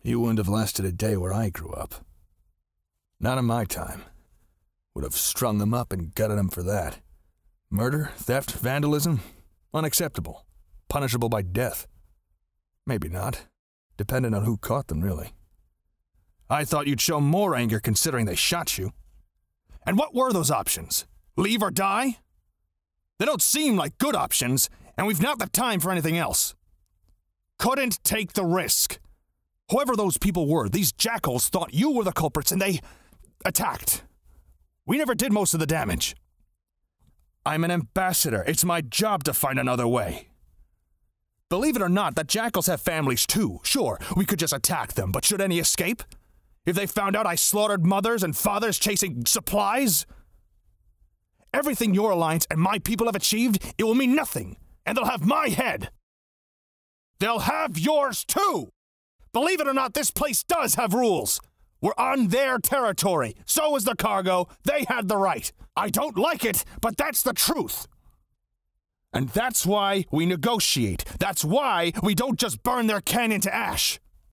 You wouldn't have lasted a day where I grew up. Not in my time. Would have strung them up and gutted them for that. Murder, theft, vandalism? Unacceptable. Punishable by death. Maybe not. Depending on who caught them, really. I thought you'd show more anger considering they shot you. And what were those options? Leave or die? They don't seem like good options, and we've not the time for anything else. Couldn't take the risk. Whoever those people were, these jackals thought you were the culprits and they attacked. We never did most of the damage. I'm an ambassador. It's my job to find another way. Believe it or not, the jackals have families too. Sure, we could just attack them, but should any escape? If they found out I slaughtered mothers and fathers chasing supplies? Everything your alliance and my people have achieved, it will mean nothing, and they'll have my head. They'll have yours too! Believe it or not, this place does have rules. We're on their territory. So is the cargo. They had the right. I don't like it, but that's the truth. And that's why we negotiate. That's why we don't just burn their canyon to ash.